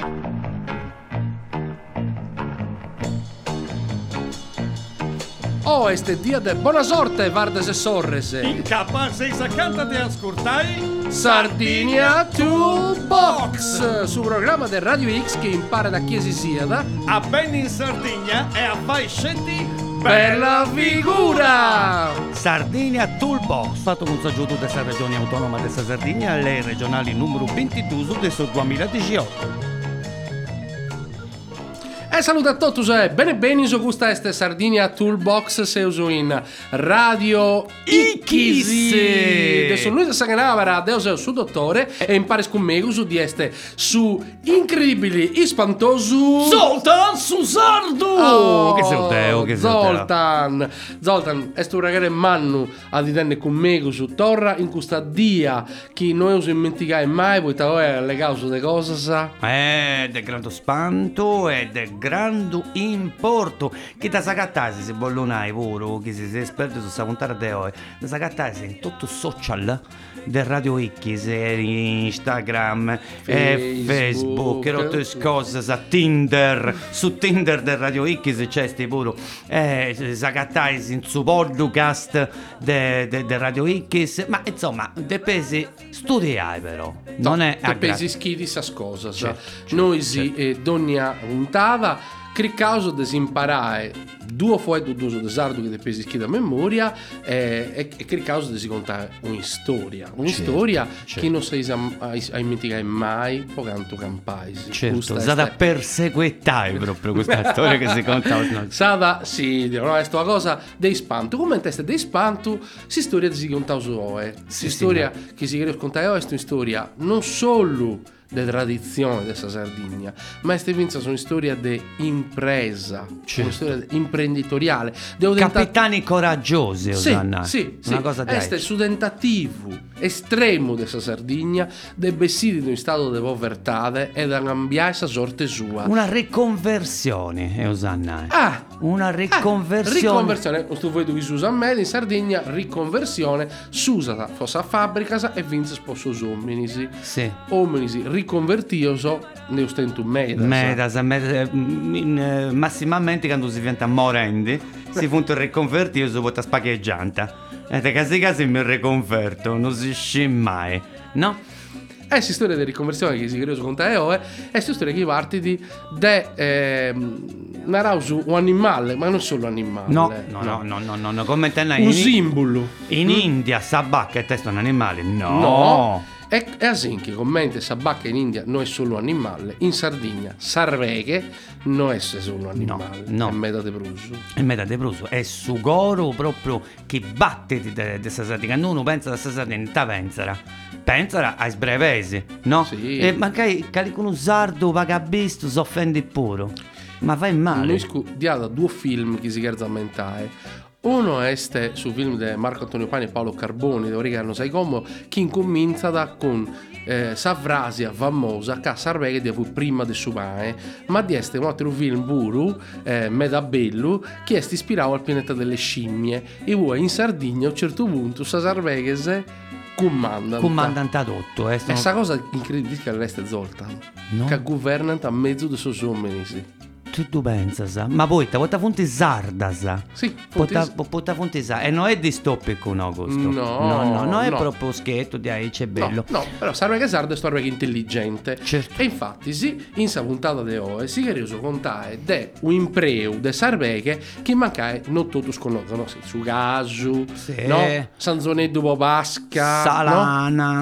Oh, este dia de buona sorte, Vardes e Sorres. Incapaz sa canta de ascoltai Sardinia Toolbox, su programma del Radio X che impara da chi si sieda a ben in Sardegna e a fai scetti per la figura. Sardinia Toolbox, fatto con saggiuto della regione autonoma della Sardegna, le regionali numero 22 del 2018. E saluto a tutti e bene su questa este Sardinia Toolbox se uso in Radio X. Adesso lui sa canavara, Deus su dottore e impari con me su di este su incredibili e spantoso Zoltan Susardo. Oh, che Zolteo, che Zoltan è sto ragazzo mannu a ditenne con me su torra in questa dia che noi uso dimenticare mai poi è legato su de cose sa De grande spanto e de grande importo che da sagattasi se bollonai pure che si esperto su questa puntata di oggi da sagattasi in tutto social del Radio X Instagram Facebook e rotte cose su Tinder del Radio X c'è sti pure sagattasi in su podcast del Radio X ma insomma depesi studiai però non è depesi schidi sa cosa certo, noi sì dogna puntata cricauso desimparai due fuori due desardo che depesi schida a memoria e cricauso desi contare un'istoria certo. che non sei a dimenticare mai pocanto campaisi certo stata perseguitai proprio questa storia che si conta sada sì no è sta cosa dei spanto come in testa dei spanto si storia si conta su si storia che si chiede contare è una storia non solo di tradizione della Sardegna, ma queste sono una storia di impresa, certo. Una storia imprenditoriale. Capitani coraggiosi, sì, una cosa di questo è su tentativo estremo della Sardegna, di bessire in un stato di povertà e da cambiare questa sorte sua. Una riconversione, una riconversione. Tu vuoi dove si usa a me in Sardegna, riconversione, si usa fosse a fabbrica e vince sposo uomini. Sì. Uomini riconvertioso ne ostento medas massimamente quando si diventa morendi si funto riconvertioso vota spaccheggianta e casi mi riconverto non si sci mai no? Questa storia di riconversione che si credo con te è questa storia che parte di narausu un animale ma non solo animale no come te un simbolo in India sabacca è testo un animale no. E asin che commenta Sabacca in India non è solo un animale, in Sardegna Sarveghe non è solo un animale, no. È meta de bruso. È meta de bruso, è su goro proprio che batte di questa Sardegna, non pensa da questa Sardegna, pensara ai sbrevesi, no? Sì. E magari con un sardo vagabisto si offende pure, ma vai male. Noi diamo due film che si chiamano a mentare. Uno è su film di Marco Antonio Pani e Paolo Carboni, dove non sai come, che incomincia con Savrasia famosa che Sarveghe di avuto prima del suo pane, ma di essere un altro film buru, Medabello, che è ispirato al pianeta delle scimmie e vuoi in Sardegna a un certo punto Sarveghe comandanta tutto. E questa cosa incredibile che resta Zoltan, no? Che governano a mezzo dei suoi uomini. Tu pensa, ma poi volta fonte sarda, sì, volta fonte sarda e non è distopico no questo no è proprio scherzo di c'è bello no però sarda che sarda è storia intelligente certo. E infatti sì in sa puntata de oggi si che contare de un impreu de Sarveghe che mancai non tutti conoscono su Gasu sì. No Sanzoneddu Bobasca Salana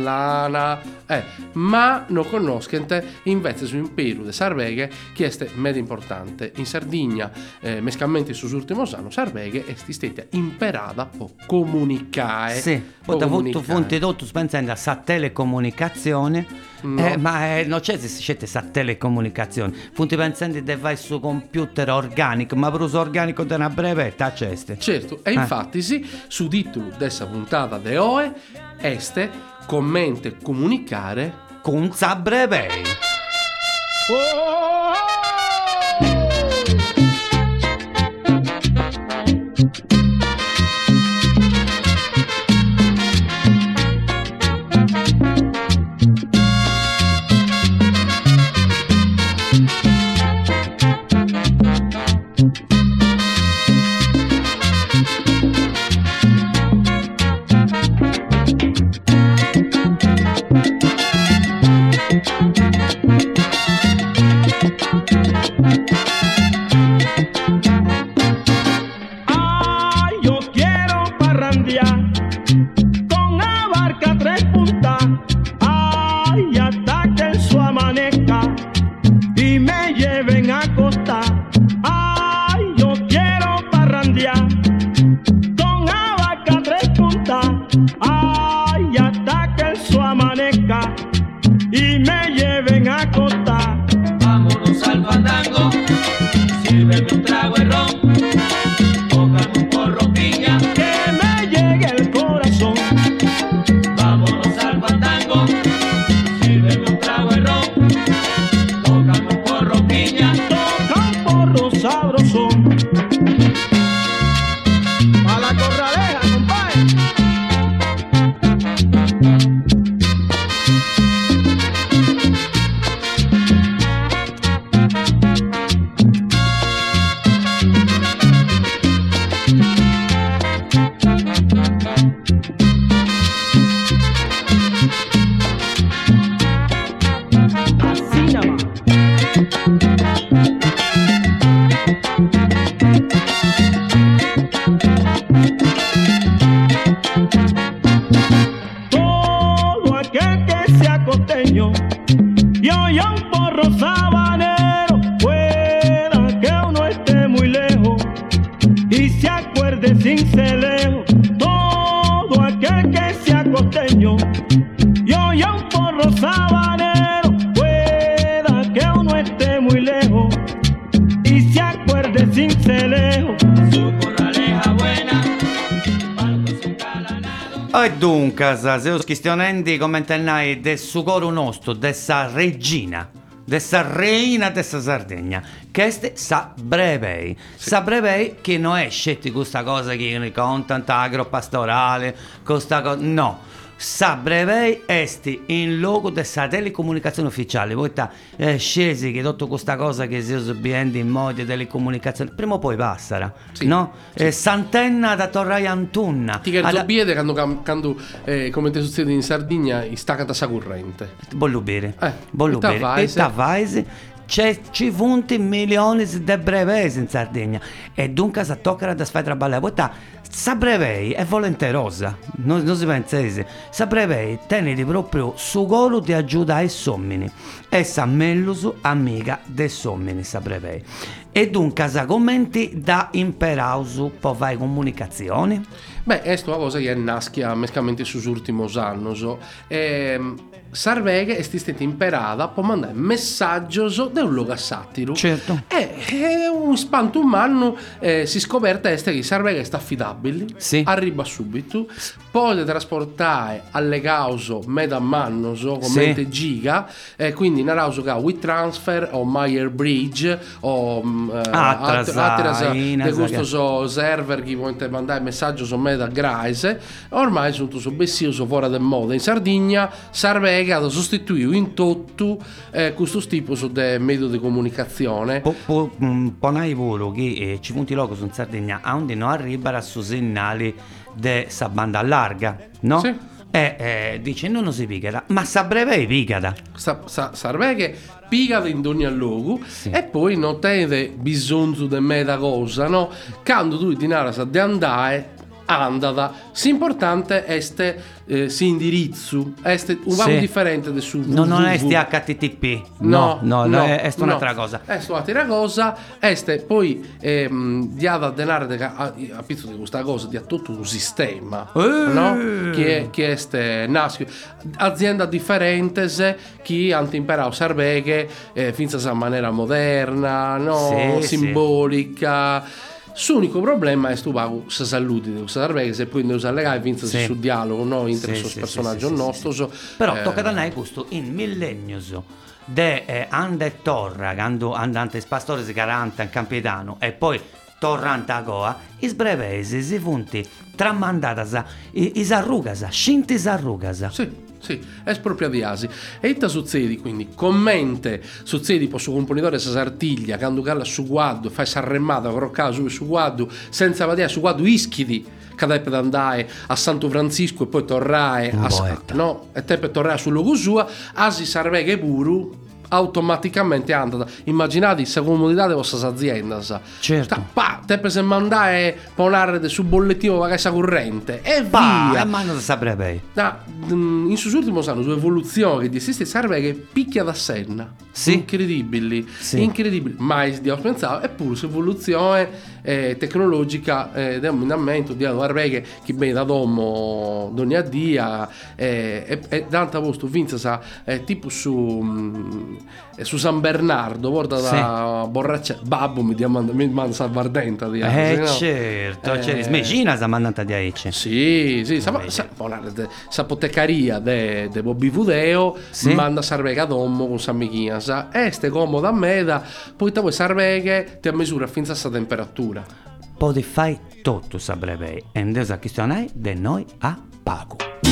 ma non conoscono invece su imperu de Sarveghe che è medio importante in Sardegna mescalmente su ultimo anno Sarveghe è stata imperata per comunicare sì poi avuto fonte tutto pensando a telecomunicazione no. Ma non c'è se siete sa telecomunicazione fonte pensando di fare su computer organico ma per uso organico da una brevetta c'este certo e infatti sì su titolo dessa puntata de oe este commenta comunicare con Zabrevei Yo quiero parrandear con abarca tres puntas, ay, hasta que eso amanezca y me lleven a costa. Ay, yo quiero parrandear con abarca tres puntas, ay, hasta que eso amanezca y me lleven a costa. Vámonos al fandango, sírveme un trago de ron, tócame un porro piña, Que me llegue el corazón. vámonos al fandango, sírveme un trago de ron, tócame un porro piña. Toca un porro sabrosón. A la corraleja, compadre. Así nada más. Todo aquel que sea costeño y oiga un porro sabanero, pueda que uno esté muy lejos y se acuerde sin celejo. Todo aquel que sea costeño y oiga un porro sabanero, pueda que uno esté muy lejos y se acuerde sin celejo. Su corraleja buena, palco su calanado. E dunque, se us questionendi come tennai del su coro nostro, dessa regina, dessa reina dessa Sardegna, che sa brevei. Sa brevei che non è scetti questa cosa che ne contano, agropastorale, questa cosa, no. Sa brevei esti in loco dessa telecomunicazione ufficiale. Voi scesi che tutto questa cosa che si usa in modi di telecomunicazione, prima o poi passerà, Sì, no? sì. Santenna da Torrai Antunna. Ti chiedo biede quando come te succede in Sardegna staccata sa corrente. Bollubere. E E Tavaise. Ci funti milioni di brevei in Sardegna e dunque si tocca da fare traballare. Poi sa brevei è volenterosa, non si pensese. Sa brevei tenete proprio su colo di aiuta ai sommini e sa mellusu amica dei sommini sa brevei. E dunque sa commenti da imperausu può fare comunicazioni. Beh, è una cosa che naschia mescamente sus ultimos annos. Sarveghe è stata imperata per mandare messaggio da un luogo a satiro. Certo. E un spanto umano si scoperta che Sarveghe sta affidabile, Sì. arriva subito, può trasportare alle cause meda mannos come Sì. giga, quindi in arauso che WeTransfer o Meyer Bridge o Attrasa, di Inasa, questo server che può mandare messaggio su meda graise, ormai sono tutto bessio fuori del moda. In Sardegna Sarveghe ha sostituito in tutto questo tipo di metodo di comunicazione. Ponai volo che ci punti loco in Sardegna a onde non arriva su segnali de sa banda larga, no? Sì. Dice non si picada, ma sa breve picada. Sarveghe pigata in ogni luogo Sì. e poi non tende bisogno di meta cosa, no? Quando tu ti naras di andare andata, l'importante è si indirizzo, è un po' Sì. differente da su Non è www. HTTP. No, è un'altra cosa. È un'altra cosa. Poi diada denaro a pizzo di questa cosa di tutto un sistema, no? Che è nasce azienda differente che hanno imparato Sarveghe finza in maniera moderna, no? Sì, Simbolica. L'unico problema è che tu paghi la salute di questa Sarveghe se poi non usare vinza Sì. sul dialogo, no? Inter Sì, sul sì, personaggio sì, sì, nostro. sì. Però tocca da noi questo in millennius de ande torra quando andante pastore si 40 in Campidano e poi torrante a Goa is brevesi si funti tramandata is arrugas scinti is arrugas. Sì, è proprio di Asi. E ita succede quindi, commente succede per suo componitore sa sartiglia, quando cala su guardo, fai sarremmata, croccata su guardo, senza vedere su guardo ischidi, che deve andare a Santo Francisco e poi tornare Un a poeta. no, e te per tornare sul luogo sua, asi sarveghe puru automaticamente andata. Immaginate la comodità di vostre aziende. Certo. Te per se mandare ponare sul bollettino la casa corrente e via. Ma non saprebbe. In sus ultimi anni, su evoluzione che di esiste serve che picchia da senna. Sì. Incredibili. Sì. Incredibili. Mai di pensare, eppure su evoluzione tecnologica del camminamento di Arveghe che bene da domo ogni dia e tanta posto vinza tipo su San Bernardo guarda da borraccia babbo mi manda salvardenta di Certo, smegina sa mandata di Aice. sì, sa potecaria de Bobby Vudeo Sì. manda sarvega dommo con San Michinas ste comoda a meda poi te vuoi sarveghe ti misura fin a sta temperatura. Poi fai tutto saprebbe. E adesso a questione di noi a Paco.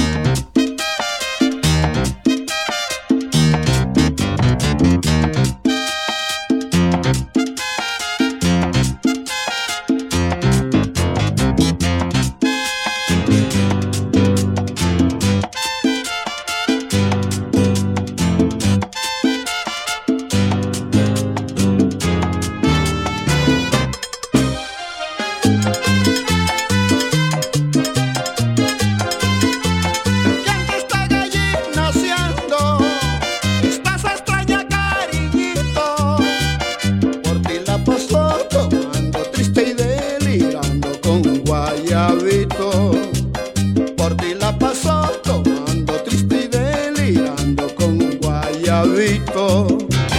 ¿Quién te está gallinaciando? Estás extraña, cariñito. Por ti la pasó tomando triste y delirando con un guayabito. Por ti la pasó tomando triste y delirando con un guayabito.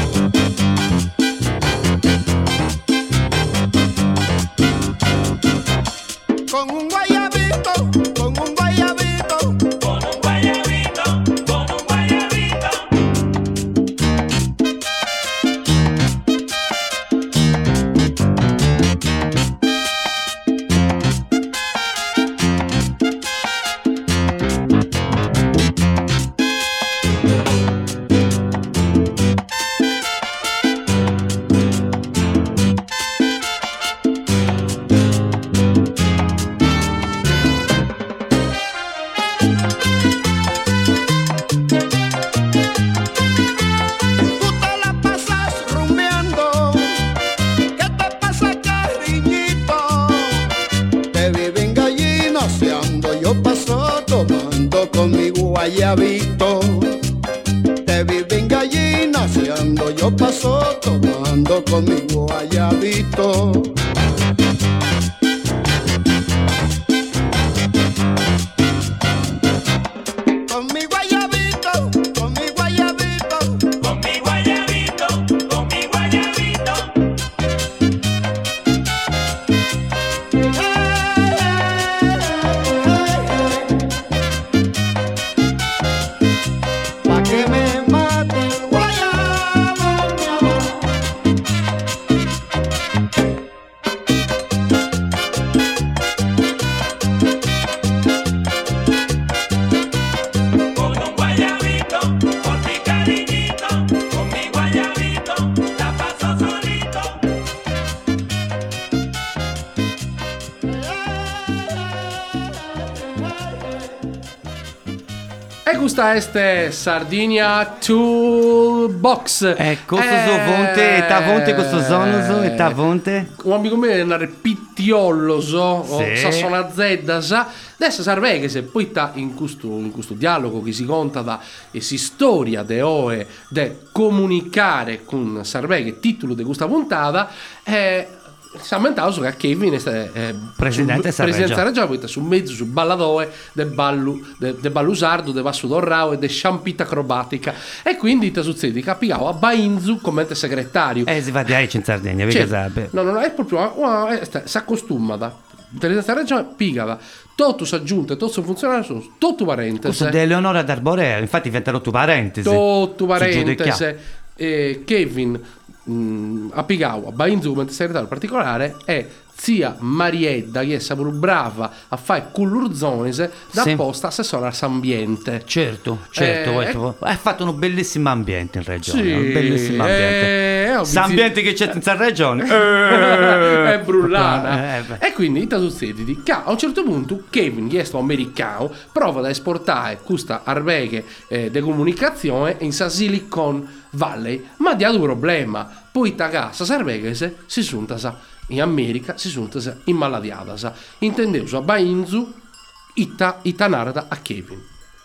Con un guayabito, con un guayabito. Con un guayabito, con un guayabito. Tú te la pasas rumbeando. ¿Qué te pasa, cariñito? Te viven gallinaseando. Yo paso tomando con mi guayabito. Te viven gallinaseando. Yo paso tomando con mi guayabito. Con mi guayabito, con mi guayabito. Con mi guayabito, con mi guayabito. Pa' que me mate el guayabo, mi amor. Con un guayabito, por mi cariñito. Con mi guayabito, la paso solito. E questa è Sardinia Toolbox. Questo fonte, ta fonte questo sonoso e ta fonte. Un amico mio è una pittiolloso o Sì. sassona zedda sa adesso serve che se poi sta in questo dialogo che si conta da e si storia de oe de comunicare con serve che titolo di questa puntata si è aumentato su che Kevin è Presidente presidente Sarreggio. Sarreggio poi sta su mezzo su balladoe del ballo sardo de Vasso d'Orrao e de sciampita acrobatica e quindi ti succede capicavo a Bainzu come segretario. Si fa di Aice in Sardegna, perché sape. No, è proprio si accostuma da intelligenza regione pigava tutto si aggiunte, tutto si funziona sono tutto parentesi Questo di Eleonora d'Arborea, infatti diventa rotto parentesi. tutto Si parentesi giudica. Kevin a Pigau a Bainzu come segretario particolare e zia Marietta, che è pure brava a fare cullurzonese, da Sì. apposta assessore all'ambiente. Certo, hai fatto un bellissimo ambiente in regione, Sì, un bellissimo ambiente. S'ambiente che c'è in regione. È brullata. beh. E quindi i succede che a un certo punto Kevin, che è sto americano, prova ad esportare questa arbeghe di comunicazione in sa Silicon Valley, ma di un problema. Poi tagassa sarveghese si suntasa in America, si suntasa in maladiadasa. Intendeusa bainzu itanarda a Kevin.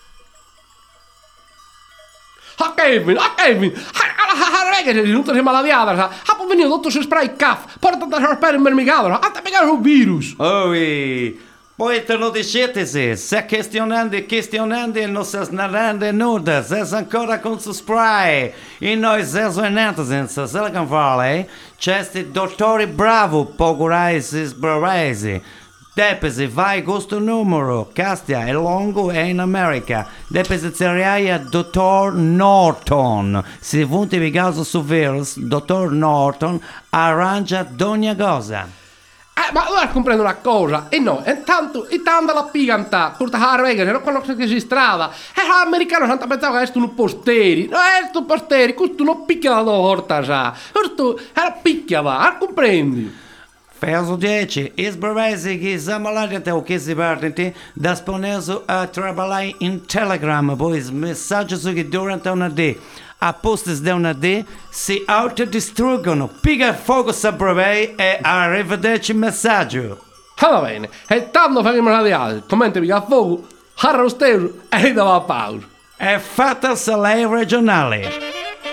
A Kevin! Che sei venuto in maladiadasa. Ha poi venuto tutto si spray caff. Porta da sarpere in mermicato. Ha da pegare un virus. Oi, poi te lo dicete se questionando e non si snarrando nuda, se ancora con su spray. E noi se suonando senza Silicon Valley, c'è sti dottori bravo, pocurai si sbraresi. Depesi vai questo numero, Castia è lungo e in America. Depesi zeriaia dottor Norton. Se vunti vi caso su virus, dottor Norton arrangia ogni cosa. Ma allora comprendo una cosa. E no, intanto la piganta. Curta harvega, non conosco che si strada. E l'americano santa pensava che è un posteri. No, è un posteri, questo non picchia la torta, sa. Questo era picchiava, comprendi? Verso 10. Isbrevesi che zamalati o che si partiti da sponeso a trabalhar in Telegram, pois messaggio su che durante una D. A postes de una D si autodistruggono. Piga fuoco sabrei e arrivederci messaggio. Va bene, e tanto faremo la di altri. Commenti pica a fuoco, harra lo stesso e dava pausa. È fatta se lei regionale.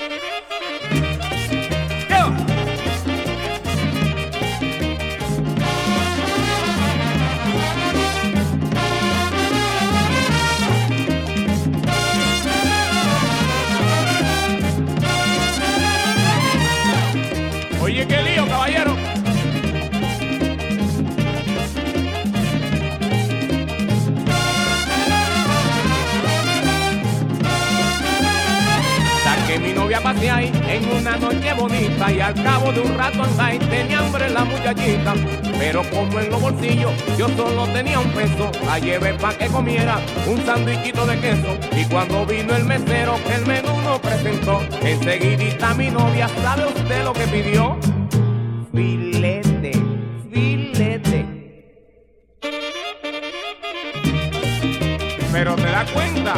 Oye, qué lío, caballero. Saqué mi novia a pasear en una noche bonita y al cabo de un rato andai tenía hambre la muchachita. Pero como en los bolsillos yo solo tenía un peso, la llevé pa' que comiera un sándwichito de queso. Y cuando vino el mesero que el menú nos presentó, enseguidita mi novia, ¿sabe usted lo que pidió? Filete, filete. Pero te das cuenta.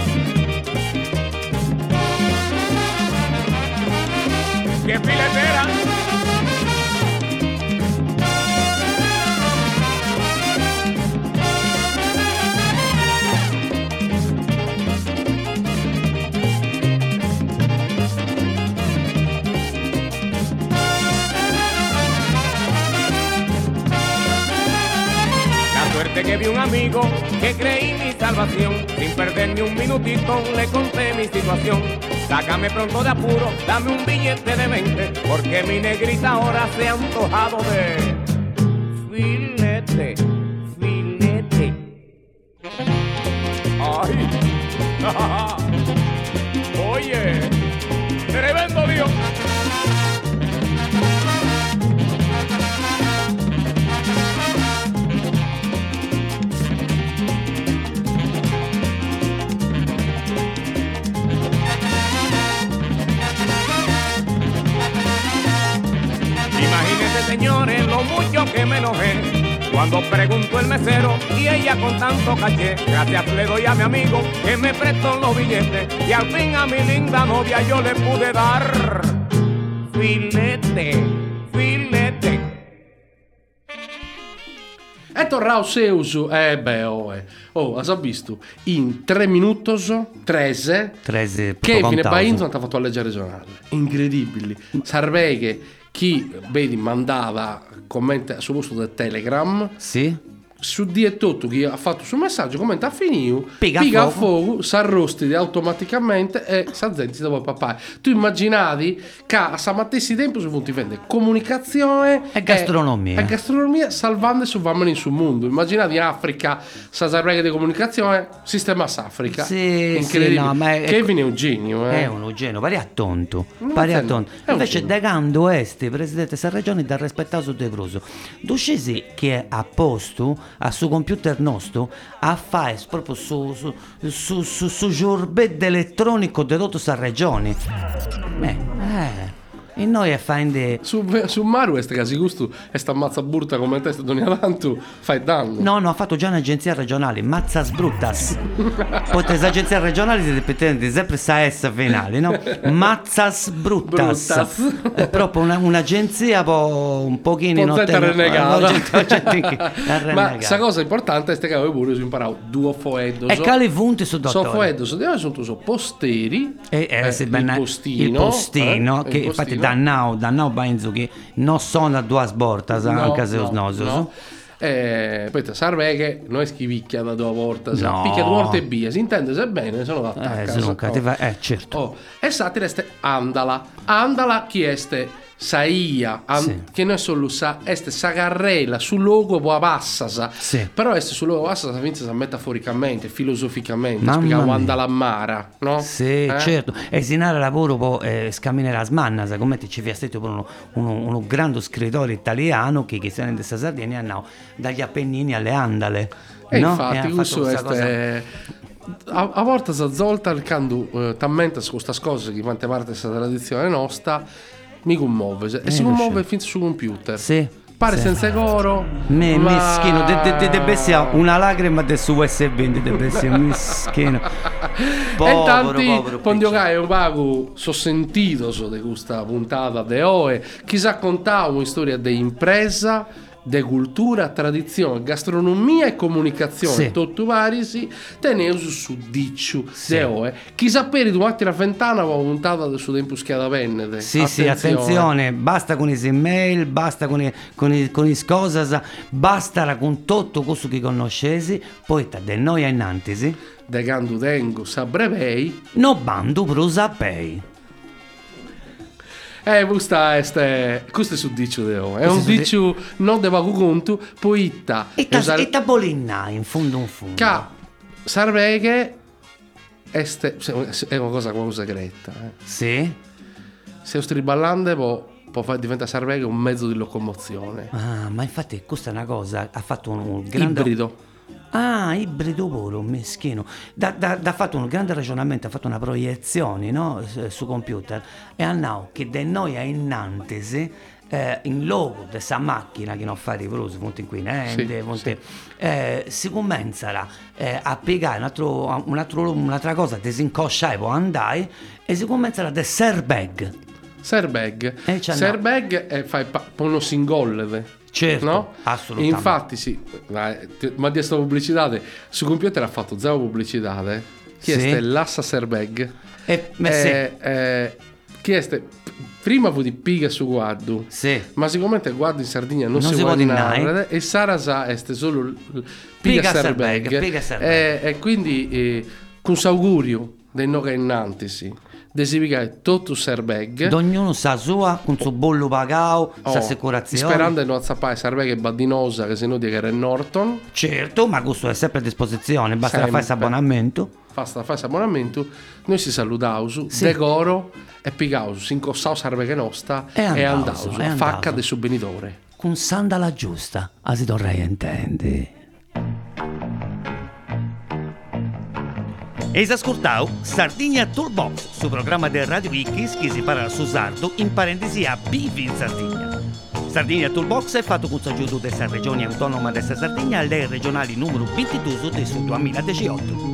¿Qué filetera? Que vi un amigo que creí mi salvación. Sin perder ni un minutito le conté mi situación. Sácame pronto de apuro, dame un billete de 20, porque mi negrita ahora se ha antojado de filete, filete. Ay, oye, tremendo Dios. Imagínense, señores, lo mucho que me enojé cuando preguntó el mesero y ella con tanto caché. Gracias le doy a mi amigo que me prestó los billetes y al fin a mi linda novia yo le pude dar filete, filete. E torrao seuso, has visto? In 3 minuti, 13, 13 Kevin e Bainzo hanno fatto la legge regionale. Incredibili. Serve che chi vedi mandava commenti sul uso del Telegram. Sì? su di e tutto chi ha fatto sul messaggio commenta a finito Piga piga a a fuoco s'arrostidi automaticamente e s'azzenti dopo il papà. Tu immaginavi che a stamatessi tempo si punti vende comunicazione E gastronomia. salvando su vammani sul mondo. Immaginavi Africa sa sarrega di comunicazione sistema s'Africa Sì, incredibile. no, ma Kevin è un genio È un genio, pari a tonto. Non Pari a sento, tonto. è un Invece genio. Degando Este, presidente della regione, da rispettato De Bruso. Tu scesi che è a posto a su computer nostro a fare proprio su giurbetto elettronico di tutta questa regione. E noi a fare su Maru queste casi gusto e sta ammazza burta come testa d'ogni avanti fai danno. No, ha fatto già un'agenzia regionale, Mazzas Bruttas. Poi le agenzie regionali si ripetendo sempre sa S finale, no? Mazzas Bruttas. È proprio un'agenzia un pochino Pozzetta renegata. renegata. Ma questa cosa importante è che avevo pure su imparato due foeddos. E cali punti su dottore. So foeddos, sono posteri. Il postino. Il postino, che il infatti postino. da now penso che non sono a due sbortas, anche se no. Poi serve che non è schivicchia da due volte, No. picchia due volte e via, si intende se bene, sono d'attacca. Certo. E satire este andala chi este saia Sì. che noi solo sa este sagarrela sul logo può passasa. Sì. Però este sul logo passasa vince metaforicamente, filosoficamente, Mamma spiega mia. andala mara, no? Sì, certo. E sinare lavoro poi scamminare la smanna, come ti ci vi stato pure uno grande scrittore italiano che se ne in questa Sardegna no, dagli Appennini alle Andale. E no? infatti ha questo fatto questa è a volte si zolta quando t'ammenta su queste cose che fante parte della tradizione nostra mi commuove e si commuove fin su computer. Sì. Pare sì. senza coro Meschino, deve essere una lacrima del suo USB, deve essere meschino. E tanti pondiocai un vago so sentito di questa puntata de Oe chissà contava una storia di impresa de cultura, tradizione, gastronomia e comunicazione, Sì. tutto vari si teneus su dicciu Sì. de Oe. Chissà per i duatti la ventana va puntata del suo tempo schiada vennete. Sì, attenzione, basta con i email, basta con i scosas, basta con tutto questo che conoscesi, poi da noi innantisi, De quando tengo sabrevei. no bando pro sapei. Questo è su diccio de Oe. È Questo un su di- diccio non de vago conto, poi E ta bolinna in fondo. Ca sarveghe è una cosa segreta. Sì? Se striballante può far diventare sarveghe un mezzo di locomozione. Ah, ma infatti questa è una cosa, ha fatto un grande... Ibrido. Ah, ibrido pure, un meschino. Ha fatto un grande ragionamento, ha fatto una proiezione, no? Su computer. E hanno che da noi a innantesi, in logo di questa macchina che non fa rivoluzione, molto inquinante, si comincia a piegare un'altra cosa, disincosciare, può andare, e si comincia a desserbag. Serbag. c'è Serbag è fai uno singolleve. Certo, No? assolutamente. Infatti sì, ma di questa pubblicità su computer ha fatto zero pubblicità. Chi Sì. è l'assa Serbag? Chi è prima fu di piga su guardo. Sì. Ma siccome te guardo in Sardegna non si può può dinare. dinare e Sarasa è solo Piga piga Serbag, Serbag. piga Serbag. E quindi con s'augurio dei no che innantisi desidegare tutto Serbag. Ognuno sa sua, con suo bollo pagao, sa assicurazione. Sperando di non zappare Serbag e Badinosa che se no di che era Norton. Certo, ma questo è sempre a disposizione, basta fare questo abbonamento. Fasta questo abbonamento, noi si salutausu, Sì. decoro e pigausu, si incossau Serbag nostra e andausu, e a facca andausu. del subvenitore. Con sandala giusta, a si dovrei intendi. Eis ascoltau Sardigna Toolbox, su programma del Radio Wikis che si parla su sardo in parentesi a Bivi in Sardegna. Sardigna Toolbox è fatto con l'aiuto della regione autonoma della Sardegna alle regionali numero 22 del 2018.